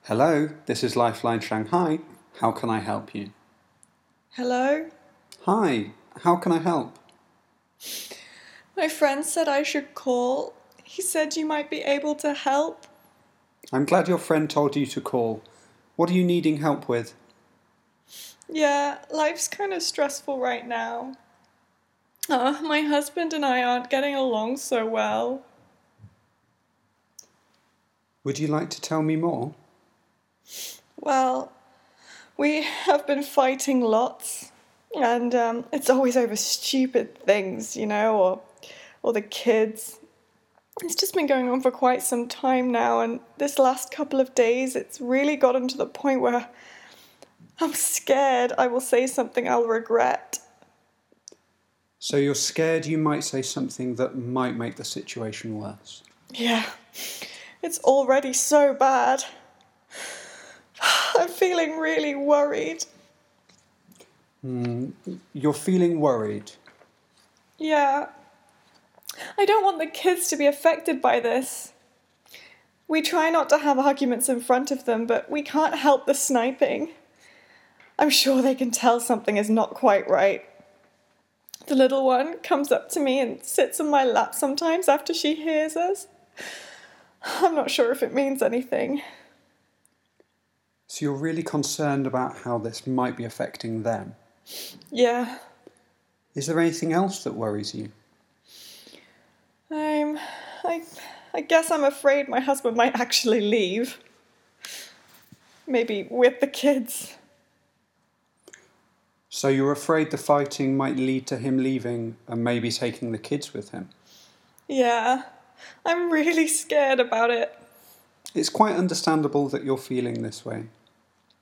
Hello, this is Lifeline Shanghai. How can I help you? Hello? Hi, how can I help? My friend said I should call. He said you might be able to help. I'm glad your friend told you to call. What are you needing help with? Yeah, life's kind of stressful right now. My husband and I aren't getting along so well. Would you like to tell me more? Well, we have been fighting lots, and it's always over stupid things, or the kids. It's just been going on for quite some time now, and this last couple of days, it's really gotten to the point where I'm scared I will say something I'll regret. So you're scared you might say something that might make the situation worse. Yeah, it's already so bad. I'm feeling really worried. You're feeling worried. Yeah, I don't want the kids to be affected by this. We try not to have arguments in front of them, but we can't help the sniping. I'm sure they can tell something is not quite right. The little one comes up to me and sits on my lap sometimes after she hears us. I'm not sure if it means anything. So you're really concerned about how this might be affecting them. Yeah, Is there anything else that worries you? I guess I'm afraid my husband might actually leave. Maybe with the kids. So you're afraid the fighting might lead to him leaving and maybe taking the kids with him? Yeah, I'm really scared about it. It's quite understandable that you're feeling this way.